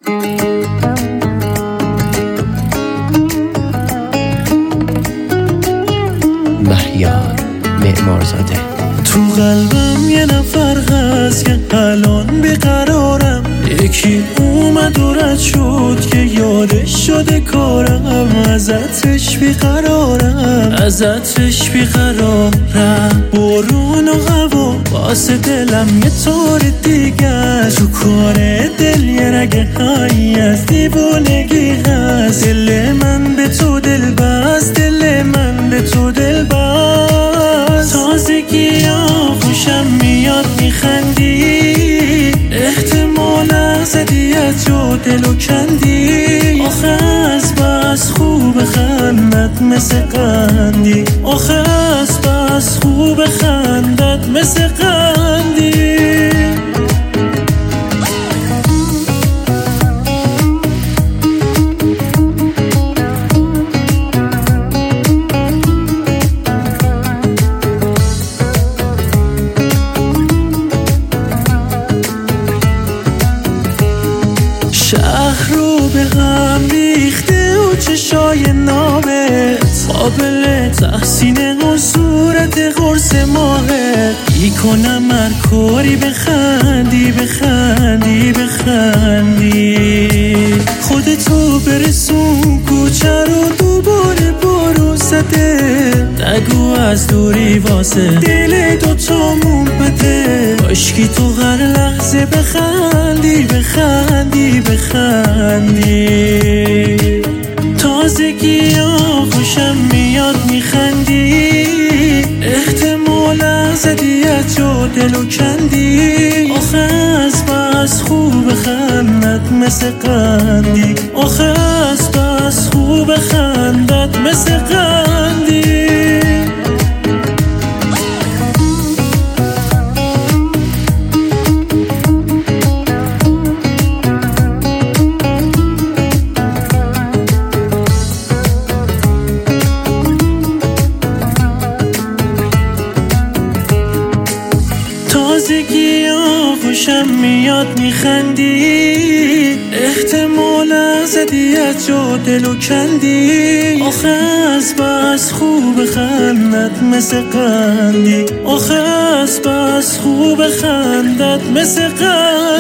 مهیار معمارزاده. تو قلبم یه نفر هست که الان بیقرارم، یکی اومد و رد شد که یادش شده کارم، ازتش بیقرارم. بارون و هوا واسه دلم یه طور دیگه، تو کار دل یه رگه هایی از دیوانگی هست. دل من به تو دل بست، دل من به تو دل بست. تازگی ها خوشم میاد میخندی، احتمال از هدیت و دلو کندی. آخه از بس خوب خندت مثل قندی، آخه از بس خوب خندت مثل قندی. شهر رو به هم ریخته و چشای نامت قابل تحسینه و صورت قرص ماهت. میکنم هر کاری بخندی خودتو برسون کوچه رو دوباره بارو زده. نگو از دوری واسه دل دوتامون بده، کاشکی تو هر لحظه بخندی تازگی ها خوشم میاد میخندی، احتمال از هدیت و دلو کندی. آخه از بس خوب خندت مثل قندی، آخه از بس خوب خندت مثل قندی. تازگی ها خوشم میاد میخندی، احتمال از هدیت و دلو کندی. آخه از بس خوب خندت مثل قندی، آخه از بس خوب خندت مثل قندی.